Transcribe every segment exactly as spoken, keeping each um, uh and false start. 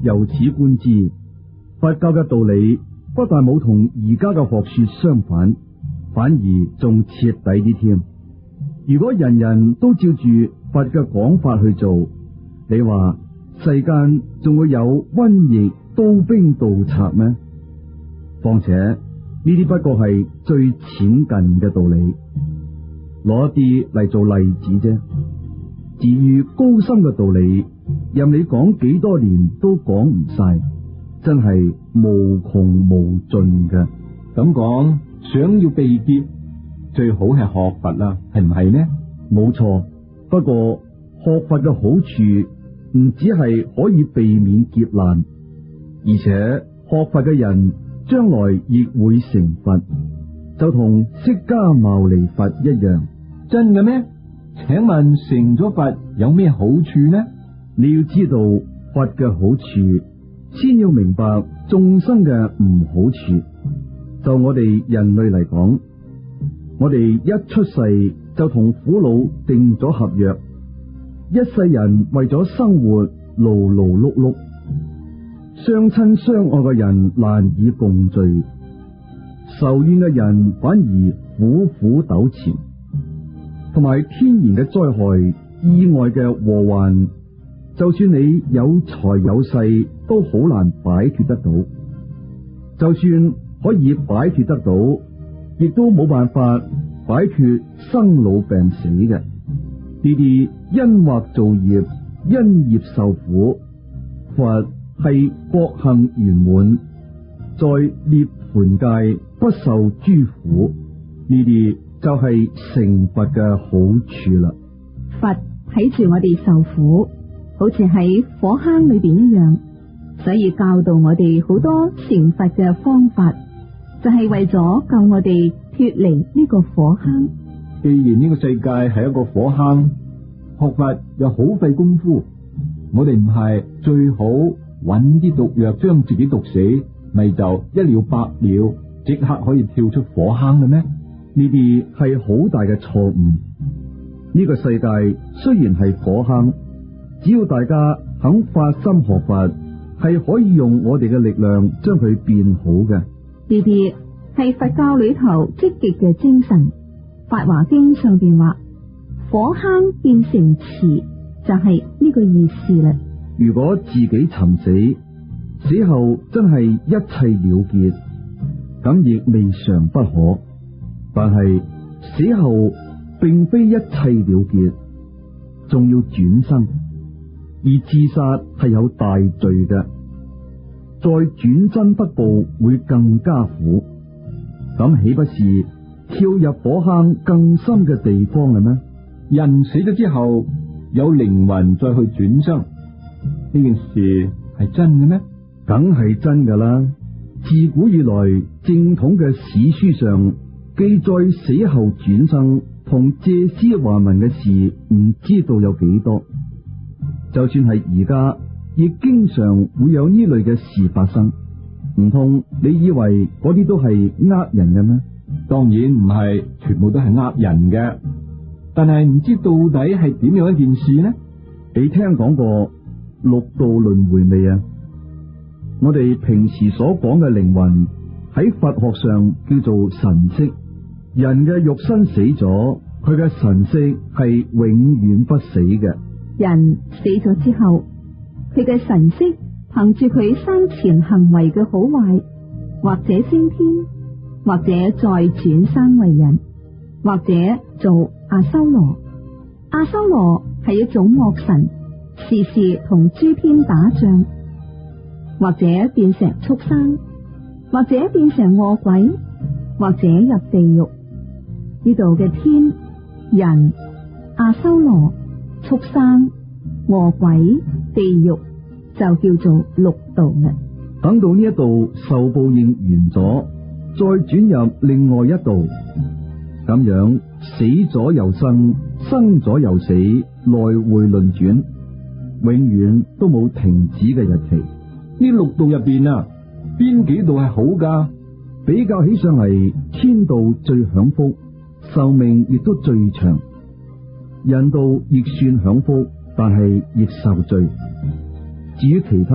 由此觀之，佛教嘅道理不但冇同而家嘅學說相反，反而仲徹底啲添。如果人人都照住佛嘅講法去做，你話世間仲會有瘟疫、刀兵盜賊咩？況且呢啲不過係最淺近嘅道理，攞一啲嚟做例子啫。至於高深嘅道理，任你講幾多年都講唔晒，真係無窮無盡嘅。 咁講，想要避劫，最好係學佛啦，係唔係呢？ 冇錯，不過學佛嘅好處唔只係可以避免劫難，而且學佛嘅人將來亦會成佛，就同釋迦牟尼佛一樣。 真嘅咩？請問成咗佛有咩好處呢？ 你要知道佛嘅好處，先要明白眾生嘅唔好處。就我哋人類嚟講，我哋一出世就同苦惱定咗合約，一世人為咗生活勞勞碌碌，相親相愛嘅人難以共聚，仇怨嘅人反而苦苦糾纏，同埋天然嘅災害、意外嘅禍患，就算你有財有勢，都好難擺脫得到。就算可以擺脫得到，亦都冇辦法擺脫生老病死嘅。呢啲因惑造業，因業受苦。佛係國行圓滿，在涅槃界不受諸苦。呢啲就係成佛嘅好處啦。 佛睇住我哋受苦，好似喺火坑裏邊一樣，所以教導我哋好多成佛嘅方法，就係為咗救我哋脫離呢個火坑。 既然呢個世界係一個火坑，學佛又好費功夫，我哋唔係最好揾啲毒藥將自己毒死，咪就一了百了，即刻可以跳出火坑嘅咩？ 呢啲係好大嘅錯誤。呢個世界雖然係火坑，只要大家肯發心學佛，係可以用我哋嘅力量將佢變好嘅。 呢啲係佛教裏頭積極嘅精神。法華經上邊話，火坑變成池，就係呢個意思啦。 如果自己尋死，死後真係一切了結，咁亦未嘗不可。但係死後並非一切了結，仲要轉生，而自殺係有大罪嘅，再轉生得報會更加苦。咁豈不是跳入火坑更深嘅地方嘅咩？ 人死咗之後有靈魂再去轉生，呢件事係真嘅咩？ 梗係真噶啦！自古以來正統嘅史書上記載死後轉生同借屍還魂嘅事，唔知道有幾多。就算係而家，亦經常會有呢類嘅事發生。唔通你以為嗰啲都係呃人嘅咩？ 當然唔係，全部都係呃人嘅。但係唔知到底係點樣一件事呢？ 你聽講過六道輪迴未啊？我哋平時所講嘅靈魂喺佛學上叫做神識。人嘅肉身死咗，佢嘅神識係永遠不死嘅。 人死咗之後，佢嘅神識憑住佢生前行為嘅好壞，或者升天，或者再轉生為人，或者做阿修羅。阿修羅係一種惡神，時時同諸天打仗，或者變成畜生，或者變成餓鬼，或者入地獄。呢度嘅天、人、阿修羅、畜生、餓鬼、地獄就叫做六道啦。 等到呢一度受報應完咗，再轉入另外一道，咁樣死咗又生，生咗又死，來回輪轉，永遠都冇停止嘅日期。 呢六道入邊啊，邊幾道係好噶？ 比較起上嚟，天道最享福，壽命亦都最長。人道亦算享福，但係亦受罪。至於其他，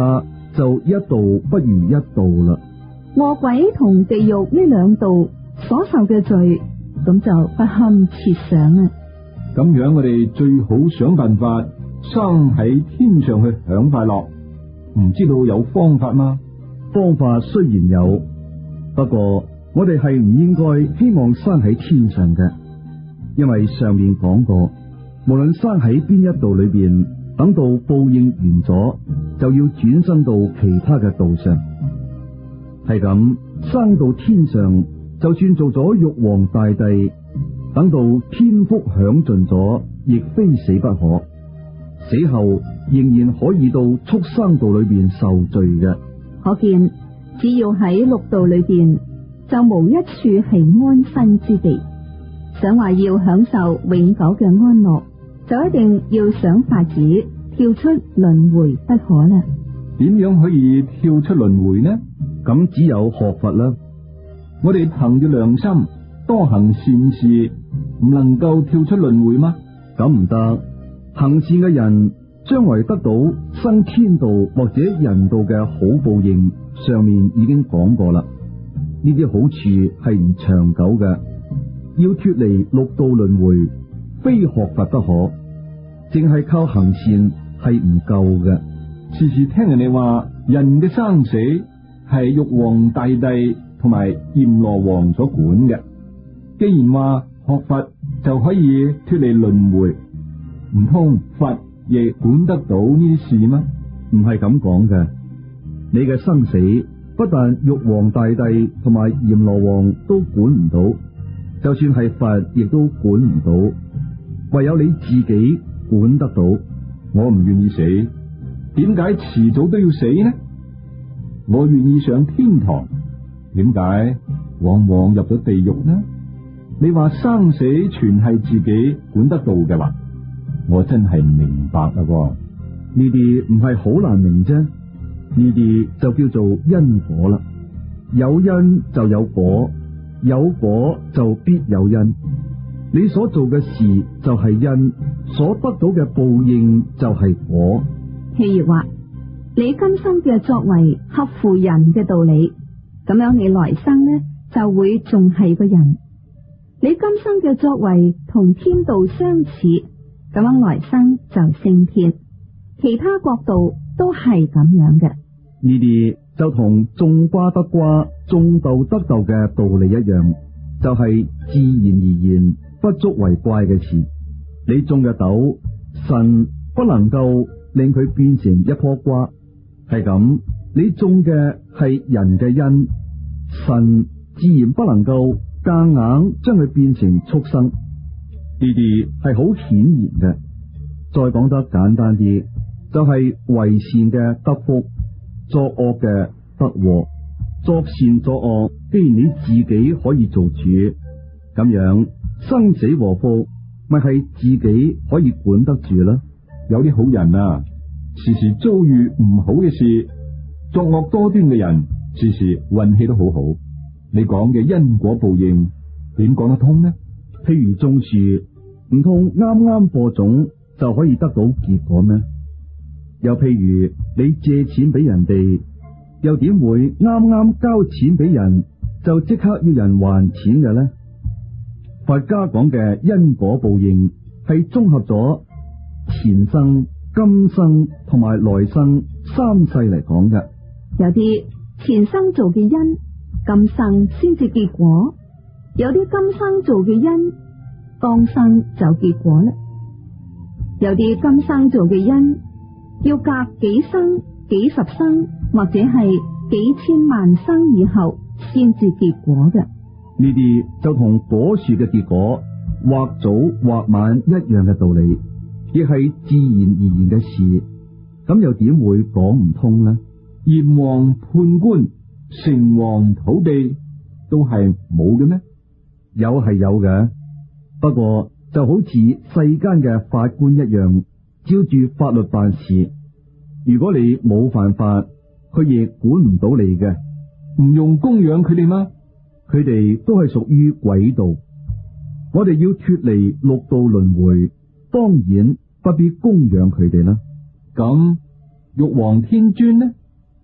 就一道不如一道啦。 餓鬼同地獄呢兩道所受嘅罪，咁就不堪設想啊！ 咁樣我哋最好想辦法生喺天上去享快樂，唔知道有方法嗎？ 方法雖然有，不過我哋係唔應該希望生喺天上嘅，因為上面講過，無論生喺邊一道裏邊，等到報應完咗，就要轉身到其他嘅道上。係咁，生到天上，就算做咗玉皇大帝，等到天福享盡咗，亦非死不可。死後仍然可以到畜生道裏邊受罪嘅。 可見，只要喺六道裏邊，就無一處係安身之地。想話要享受永久嘅安樂，就一定要想法子跳出輪迴不可啦。 點樣可以跳出輪迴呢？ 咁只有學佛啦。 我哋憑住良心多行善事，唔能夠跳出輪迴嗎？ 咁唔得。行善嘅人將來得到生天道或者人道嘅好報應，上面已經講過啦。呢啲好處係唔長久嘅，要脫離六道輪迴，非學佛不可。淨係靠行善係唔夠嘅。 時時聽人哋話，人嘅生死係玉皇大帝同埋閻羅王所管嘅。既然話學佛就可以脫離輪迴，唔通佛亦管得到呢啲事嗎？ 唔係咁講嘅。你嘅生死不但玉皇大帝同埋閻羅王都管唔到，就算係佛亦都管唔到，唯有你自己管得到。 我唔願意死，點解遲早都要死呢？我願意上天堂，點解往往入咗地獄呢？你話生死全係自己管得到嘅話，我真係唔明白啦。呢啲唔係好難明啫，呢啲就叫做因果啦。有因就有果，有果就必有因。你所做嘅事就係因，所得到嘅報應就係果。 譬如話，你今生嘅作為合乎人嘅道理，咁樣你來生呢就會仲係個人。你今生嘅作為同天道相似，咁樣來生就升天。其他國度都係咁樣嘅。 呢啲就同種瓜得瓜，種豆得豆嘅道理一樣，就係自然而然，不足為怪嘅事。你種嘅豆，神不能夠令佢變成一棵瓜，係咁。你種嘅係人嘅因，神自然不能夠夾硬將佢變成畜生。呢啲係好顯然嘅。再講得簡單啲，就係、是、為善嘅得福，作惡嘅得禍。作善作惡，既然你自己可以做主，咁樣生死禍福咪係自己可以管得住啦。 有啲好人啊，時時遭遇唔好嘅事，作惡多端嘅人，時時運氣都好好。你講嘅因果報應點講得通呢？ 譬如種樹，唔通啱啱播種就可以得到結果咩？又譬如你借錢俾人哋，又點會啱啱交錢俾人就即刻要人還錢嘅呢？佛家講嘅因果報應係綜合咗前生、今生同埋來生三世嚟講嘅。 有啲前生做嘅因，今生先至結果；有啲今生做嘅因，當生就結果啦。有啲今生做嘅因，要隔幾生、幾十生或者係幾千萬生以後先至結果嘅。 呢啲就同果樹嘅結果或早或晚一樣嘅道理，亦係自然而然嘅事。咁又點會講唔通呢？ 閻王判官、成王土地都係冇嘅咩？ 有係有嘅，不過就好似世間嘅法官一樣，照住法律辦事。如果你冇犯法，佢亦管唔到你嘅。 唔用供養佢哋嗎？ 佢哋都係屬於鬼道。我哋要脫離六道輪迴，當然不必供養佢哋啦。 咁玉皇天尊呢？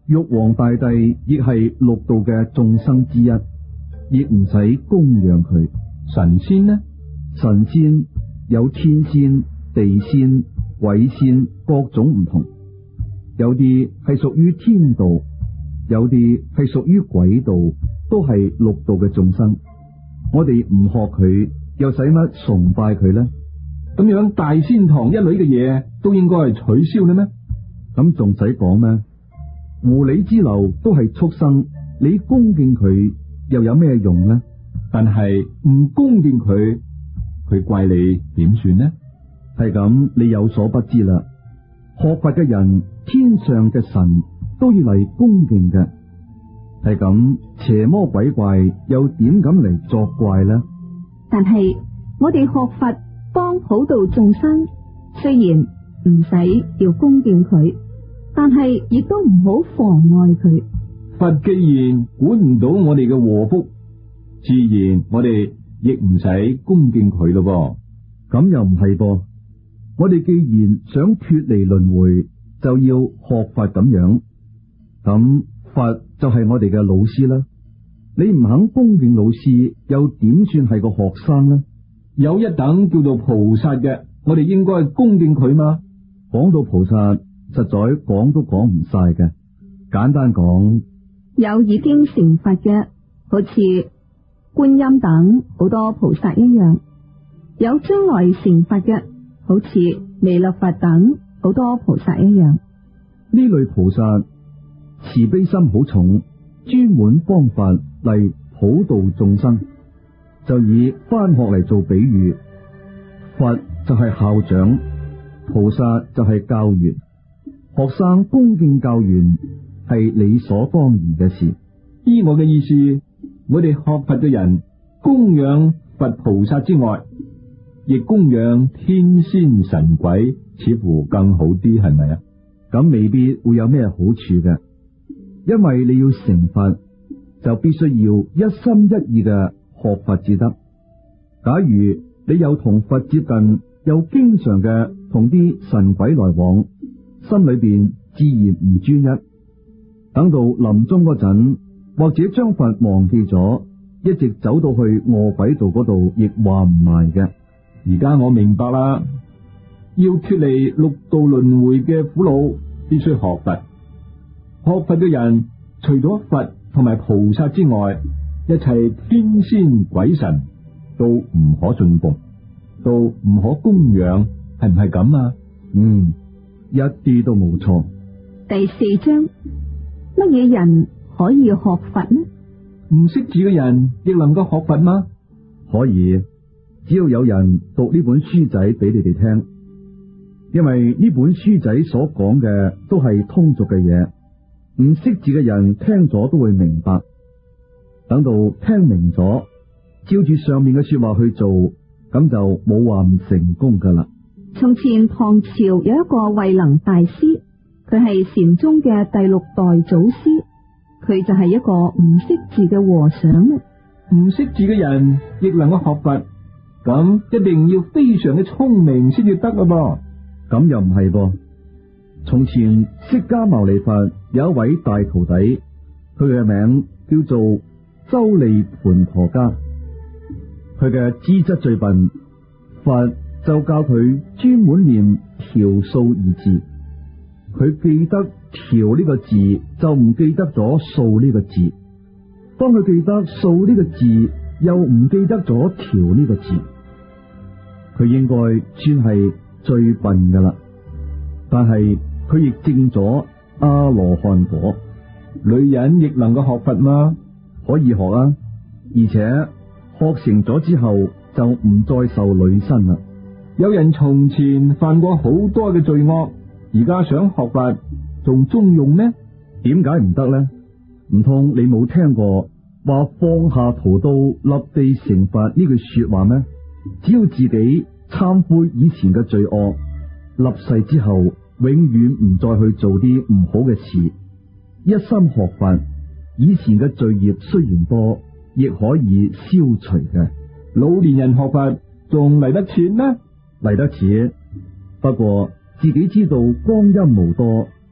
玉皇大帝亦係六道嘅眾生之一，亦唔使供養佢。 神仙呢？ 神仙有天仙、地仙、鬼仙，各種唔同。有啲係屬於天道，有啲係屬於鬼道，都係六道嘅眾生。我哋唔學佢，又使乜崇拜佢呢？ 咁樣大仙堂一類嘅嘢都應該係取消嘅咩？ 咁仲使講咩？狐狸之流都係畜生，你恭敬佢又有咩用呢？ 但係唔恭敬佢，佢怪你點算呢？ 係咁，你有所不知啦。學佛嘅人，天上嘅神都要嚟恭敬嘅。係咁，邪魔鬼怪又點敢嚟作怪呢？ 但係我哋學佛幫普度眾生，雖然唔使要恭敬佢，但係亦都唔好妨礙佢。 佛既然管唔到我哋嘅禍福，自然我哋亦唔使恭敬佢咯。 咁又唔係噃，我哋既然想脫離輪迴，就要學佛咁樣。咁佛就係我哋嘅老師啦。你唔肯恭敬老師，又點算係個學生呢？ 有一等叫做菩薩嘅，我哋應該恭敬佢嘛。 講到菩薩，實在講都講唔晒嘅。簡單講， 有已經成佛嘅，好似觀音等好多菩薩一樣；有將來成佛嘅，好似彌勒佛等好多菩薩一樣。呢類菩薩慈悲心好重，專門幫法嚟普度眾生。就以返學嚟做比喻，佛就係校長，菩薩就係教員，學生恭敬教員係理所當然嘅事。 依我嘅意思，我哋學佛嘅人供養佛菩薩之外，亦供養天仙神鬼，似乎更好啲，係咪啊？ 咁未必會有咩好處嘅，因為你要成佛，就必須要一心一意嘅學佛至得。假如你有同佛接近，又經常嘅同啲神鬼來往，心裏邊自然唔專一。等到臨終嗰陣，或者將佛忘記咗，一直走到去餓鬼道嗰度，亦話唔埋嘅。 而家我明白啦，要脫離六道輪迴嘅苦惱，必須學佛。學佛嘅人，除咗佛同埋菩薩之外，一切天仙鬼神都唔可信奉，都唔可供養，係唔係咁啊？ 嗯，一啲都冇錯。 第四章，乜嘢人可以學佛呢？ 唔識字嘅人亦能夠學佛嗎？ 可以，只要有人讀呢本書仔俾你哋聽，因為呢本書仔所講嘅都係通俗嘅嘢，唔識字嘅人聽咗都會明白。等到聽明咗，照住上面嘅說話去做，咁就冇話唔成功噶啦。 從前唐朝有一個慧能大師，佢係禪宗嘅第六代祖師，佢就係一個唔識字嘅和尚。 唔識字嘅人亦能夠學佛，咁一定要非常嘅聰明先至得噶噃。 咁又唔係噃。從前釋迦牟尼佛有一位大徒弟，佢嘅名叫做周利盤陀家。佢嘅資質最笨，佛就教佢專門念調數二字。佢記得調呢個字，就唔記得咗數呢個字。當佢記得數呢個字，又唔記得咗調呢個字。佢應該算係最笨噶啦，但係佢亦證咗阿羅漢果。 女人亦能夠學佛嗎？ 可以學啊，而且學成咗之後就唔再受女身啦。 有人從前犯過好多嘅罪惡，而家想學佛仲中用咩？ 點解唔得呢？唔通你冇聽過話放下屠刀立地成佛呢句說話咩？只要自己懺悔以前嘅罪惡，立誓之後永遠唔再去做啲唔好嘅事，一心學佛，以前嘅罪孽雖然多，亦可以消除嘅。 老年人學佛仲嚟得切咩？ 嚟得切，不過自己知道光陰無多，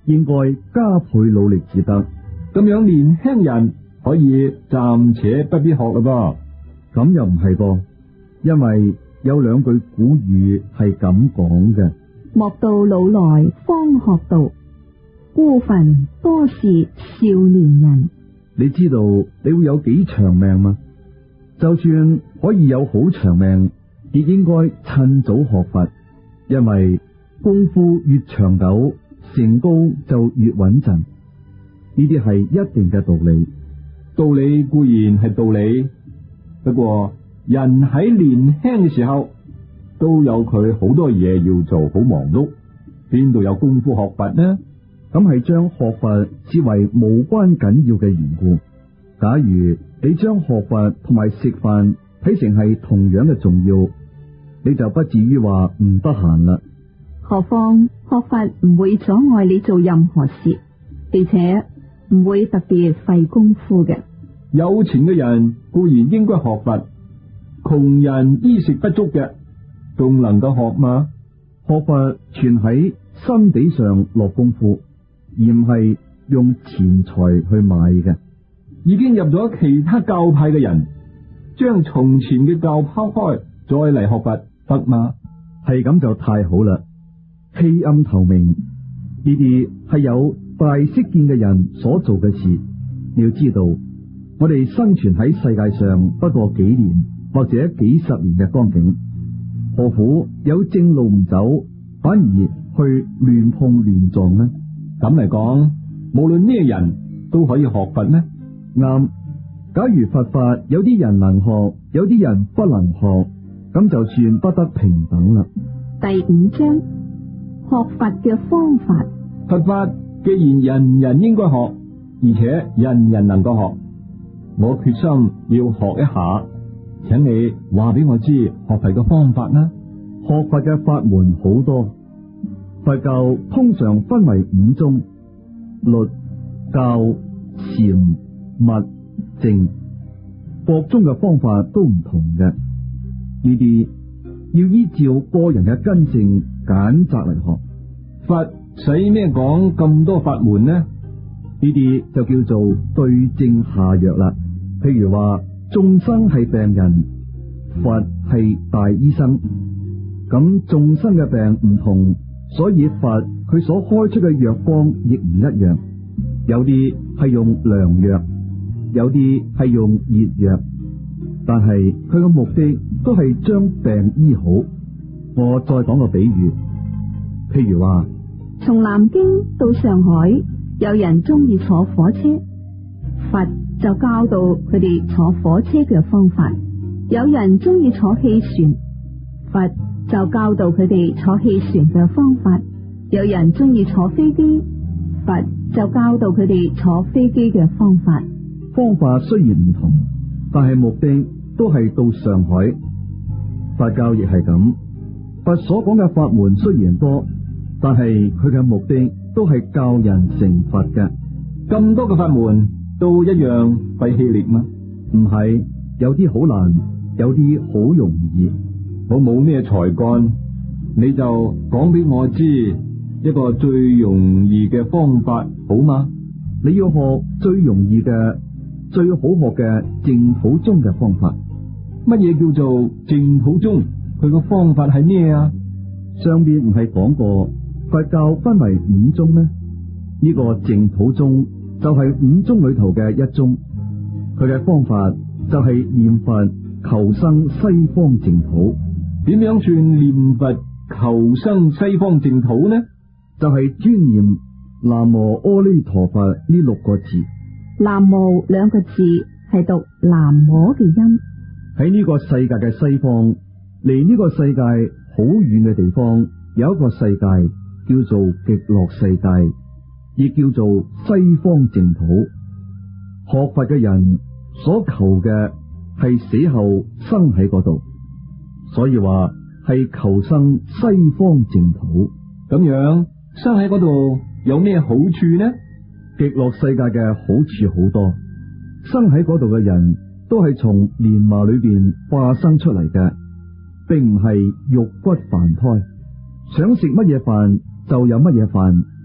應該加倍努力至得。 咁樣年輕人可以暫且不必學嘞噃。 咁又唔係噃，因為有兩句古語係咁講嘅： 莫到老來方學道，孤墳多是少年人。 你知道你會有幾長命嗎？就算可以有好長命，亦應該趁早學佛，因為功夫越長久，成功就越穩陣。呢啲係一定嘅道理。 道理固然係道理，不過人喺年輕嘅時候都有佢好多嘢要做，好忙碌，邊度有功夫學佛呢？ 咁係將學佛視為無關緊要嘅緣故。假如你將學佛同埋食飯睇成係同樣嘅重要，你就不至於話唔得閒啦。 何況學佛唔會阻礙你做任何事，並且唔會特別費功夫嘅。 有錢嘅人固然應該學佛，窮人衣食不足嘅仲能夠學嗎？ 學佛全喺心地上落功夫，而唔係用錢財去買嘅。 已經入咗其他教派嘅人，將從前嘅教拋開，再嚟學佛得嗎？ 係咁就太好啦！棄暗投明，呢啲係有大識見嘅人所做嘅事。你要知道，我哋生存喺世界上不過幾年或者幾十年嘅光景，何苦有正路唔走，反而去亂碰亂撞呢？ 咁嚟講，無論咩人都可以學佛咩？ 啱。假如佛法有啲人能學，有啲人不能學，咁就算不得平等啦。 第五章，學佛嘅方法。 佛法既然人人應該學，而且人人能夠學，我決心要學一下，請你話俾我知學佛嘅方法啦。 學佛嘅法門好多，佛教通常分為五宗：律、教、禪、密、淨。各宗嘅方法都唔同嘅，呢啲要依照個人嘅根性揀擇嚟學。 佛使咩講咁多法門呢？ 呢啲就叫做對症下藥啦。譬如話，眾生係病人，佛係大醫生。咁眾生嘅病唔同，所以佛佢所開出嘅藥方亦唔一樣。有啲係用涼藥，有啲係用熱藥，但係佢嘅目的都係將病醫好。我再講個比喻，譬如話， 從南京到上海，有人中意坐火車，佛就教導佢哋坐火車嘅方法；有人中意坐汽船，佛就教導佢哋坐汽船嘅方法；有人中意坐飛機，佛就教導佢哋坐飛機嘅方法。 方法雖然唔同，但係目的都係到上海。佛教亦係咁，佛所講嘅法門雖然多，但係佢嘅目的都係教人成佛嘅。 咁多嘅法門都一樣費氣力嗎？ 唔係，有啲好難，有啲好容易。 我冇咩才幹，你就講俾我知一個最容易嘅方法好嗎？ 你要學最容易嘅、最好學嘅淨土宗嘅方法。 乜嘢叫做淨土宗？佢個方法係咩啊？ 上邊唔係講過佛教分為五宗咩？呢個淨土宗就係五宗裏頭嘅一宗。佢嘅方法就係念佛求生西方淨土。 點樣算念佛求生西方淨土呢？ 就係專念南無阿彌陀佛呢六個字。 南無兩個字係讀南無嘅音。 喺呢個世界嘅西方，離呢個世界好遠嘅地方，有一個世界叫做極樂世界，亦叫做西方淨土。學佛嘅人所求嘅係死後生喺嗰度，所以話係求生西方淨土。 咁樣生喺嗰度有咩好處呢？ 極樂世界嘅好處好多，生喺嗰度嘅人都係從蓮麻裏邊化生出嚟嘅，並唔係肉骨凡胎。想食乜嘢飯就有乜嘢飯，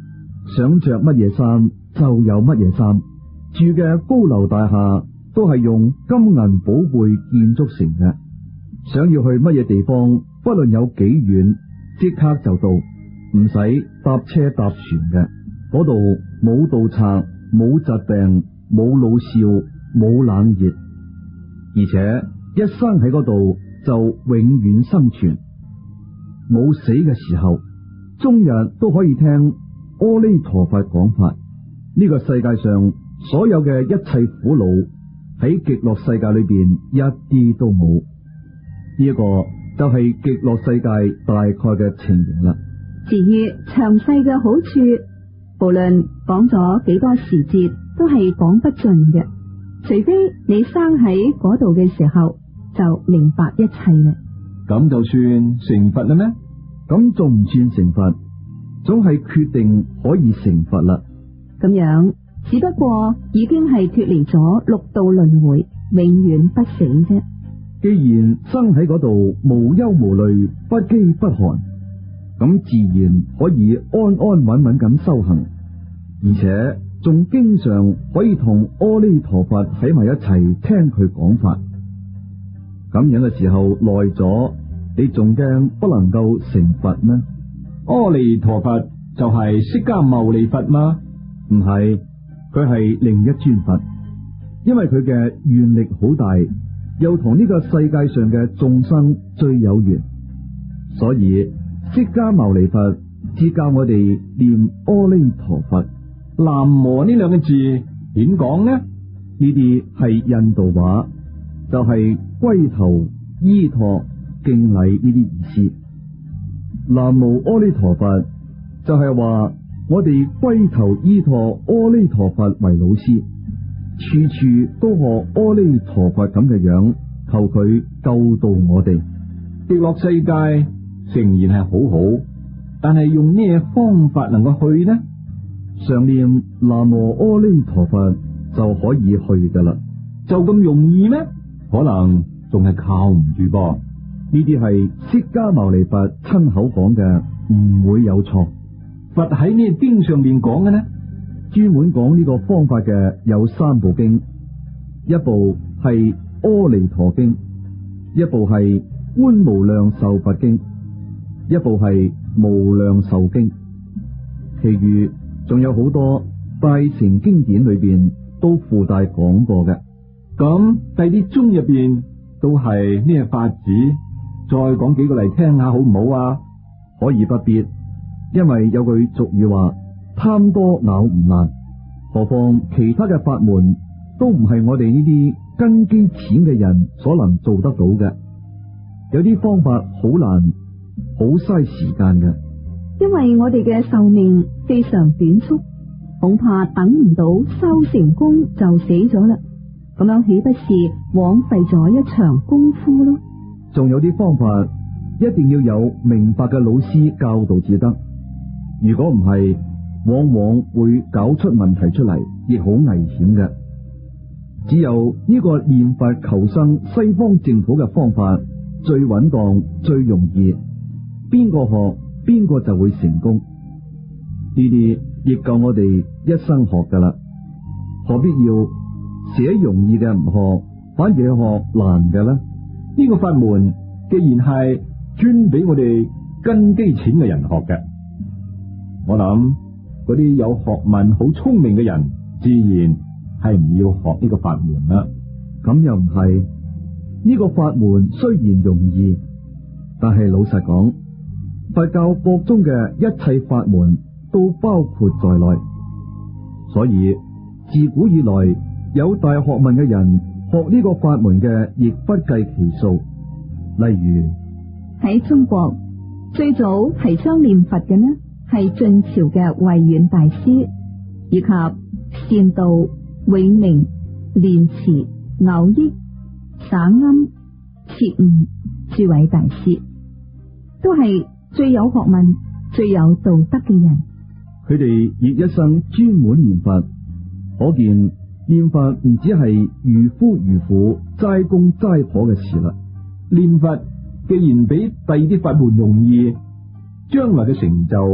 想着乜嘢衫就有乜嘢衫，住嘅高樓大廈都係用金銀寶貝建築成嘅。想要去乜嘢地方，不論有幾遠，即刻就到，唔使搭車搭船嘅。嗰度冇盜賊，冇疾病，冇老少，冇冷熱，而且一生喺嗰度就永遠生存，冇死嘅時候，終日都可以聽阿彌陀佛講法。呢個世界上所有嘅一切苦惱喺極樂世界裏邊一啲都冇。呢一個就係極樂世界大概嘅情形啦。 至於詳細嘅好處，無論講咗幾多時節，都係講不盡嘅。除非你生喺嗰度嘅時候，就明白一切啦。 咁就算成佛啦咩？ 咁仲唔算成佛？總係決定可以成佛啦。 咁樣只不過已經係脫離咗六道輪迴，永遠不死啫。 既然生喺嗰度無憂無慮，不飢不寒，咁自然可以安安穩穩咁修行，而且仲經常可以同阿彌陀佛喺埋一齊聽佢講法。咁樣嘅時候耐咗，你仲驚不能夠成佛咩？ 阿彌陀佛就係釋迦牟尼佛嗎？ 唔係，佢係另一尊佛，因為佢嘅願力好大，又同呢個世界上嘅眾生最有緣，所以釋迦牟尼佛只教我哋念阿彌陀佛。 南無呢兩個字點講呢？ 呢啲係印度話，就係、是、歸頭、依託、敬禮呢啲意思。南無阿彌陀佛就係話我哋歸頭依託阿彌陀佛為老師，處處都學阿彌陀佛咁嘅樣，求佢救度我哋。 極樂世界誠然係好好，但係用咩方法能夠去呢？ 常念南無阿彌陀佛就可以去噶啦。 就咁容易咩？可能仲係靠唔住噃。 呢啲係釋迦牟尼佛親口講嘅，唔會有錯。 佛喺呢經上面講嘅呢， 專門講呢個方法嘅有三部經，一部係阿彌陀經，一部係觀無量壽佛經，一部係無量壽經。其餘仲有好多大乘經典裏邊都附帶講過嘅。 咁第啲宗入邊都係咩法子？再講幾個嚟聽下好唔好啊？ 可以不必，因為有句俗語話貪多咬唔爛，何況其他嘅法門都唔係我哋呢啲根基淺嘅人所能做得到嘅。有啲方法好難，好嘥時間嘅。 因為我哋嘅壽命非常短促，恐怕等唔到修成功就死咗啦。咁樣豈不是枉費咗一場功夫咯？ 仲有啲方法一定要有明白嘅老師教導至得，如果唔係，往往會搞出問題出嚟，亦好危險嘅。只有呢個念佛求生西方淨土嘅方法最穩當、最容易，邊個學邊個就會成功。呢啲亦夠我哋一生學噶啦，何必要寫容易嘅唔學，反而去學難嘅呢？ 呢個法門既然係專俾我哋根基淺嘅人學嘅，我諗嗰啲有學問、好聰明嘅人，自然係唔要學呢個法門啦。 咁又唔係，呢個法門雖然容易，但係老實講，佛教國中嘅一切法門都包括在內，所以自古以來有大學問嘅人學呢個法門嘅，亦不計其數。例如喺中國最早提倡念佛嘅呢，係晉朝嘅慧遠大師，以及善導、永明、蓮池、偶益、省庵、徹悟諸位大師，都係最有學問、最有道德嘅人。 佢哋亦一生專門念佛，可見念佛唔只係如夫如婦、齋公齋婆嘅事啦。 念佛既然比第二啲法門容易，將來嘅成就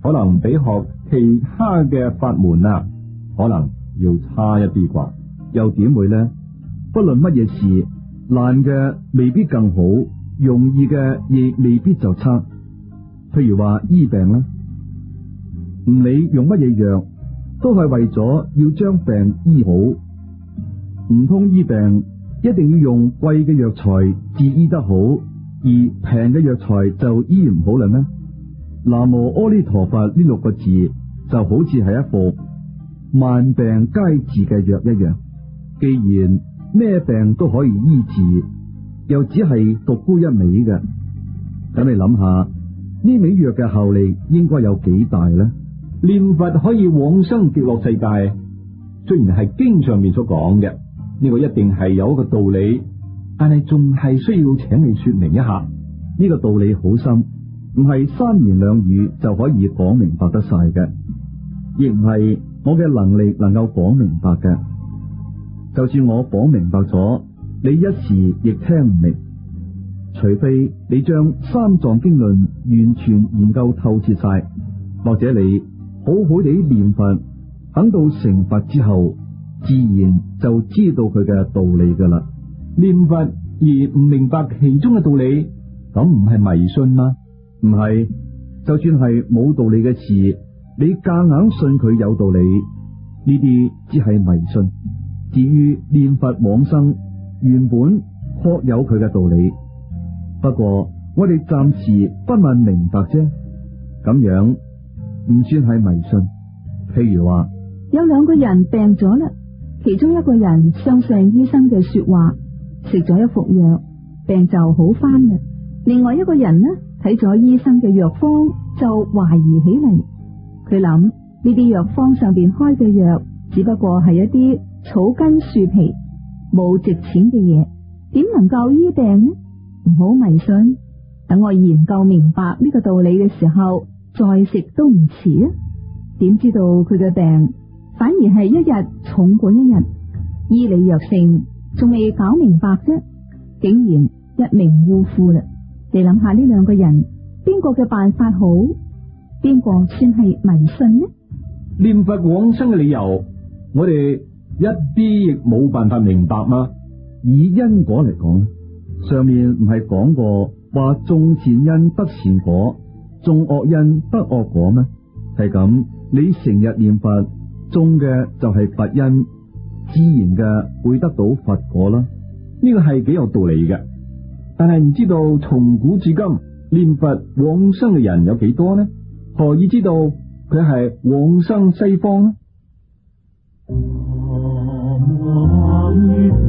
可能比學其他嘅法門啊，可能要差一啲啩？ 又點會呢？不論乜嘢事，難嘅未必更好，容易嘅亦未必就差。譬如話醫病啦，唔理用乜嘢藥，都係為咗要將病醫好。唔通醫病一定要用貴嘅藥材至醫得好，而平嘅藥材就醫唔好啦咩？南無阿彌陀佛呢六個字就好似係一副萬病皆治嘅藥一樣。既然咩病都可以醫治，又只係獨沽一味嘅，咁你諗下呢味藥嘅效力應該有幾大呢？ 念佛可以往生極樂世界，雖然係經上面所講嘅，呢個一定係有一個道理，但係仲係需要請你說明一下。 呢個道理好深，唔係三言兩語就可以講明白得晒嘅，亦唔係我嘅能力能夠講明白嘅。就算我講明白咗，你一時亦聽唔明，除非你將三藏經論完全研究透徹晒，或者你好好地念佛，等到成佛之後，自然就知道佢嘅道理噶啦。 念佛而唔明白其中嘅道理，咁唔係迷信嗎？ 唔係，就算係冇道理嘅事，你夾硬信佢有道理，呢啲只係迷信。至於念佛往生，原本確有佢嘅道理，不過我哋暫時不問明白啫，咁樣唔算係迷信。譬如話有兩個人病咗啦，其中一個人相信醫生嘅說話，食咗一服藥，病就好翻啦。另外一個人呢，睇咗醫生嘅藥方就懷疑起嚟，佢諗呢啲藥方上邊開嘅藥只不過係一啲草根樹皮，冇值錢嘅嘢，點能夠醫病呢？唔好迷信，等我研究明白呢個道理嘅時候，再食都唔遲啊！點知道佢嘅病反而係一日重過一日，醫理藥性仲未搞明白啫，竟然一命嗚呼啦！你諗下呢兩個人邊個嘅辦法好，邊個算係迷信呢？ 念佛往生嘅理由，我哋一啲亦冇辦法明白嗎？ 以因果嚟講，上面唔係講過話種善因得善果，種惡因得惡果咩？係咁，你成日念佛，種嘅就係佛因，自然嘅會得到佛果啦。 呢個係幾有道理嘅，但係唔知道從古至今念佛往生嘅人有幾多呢？何以知道佢係往生西方呢？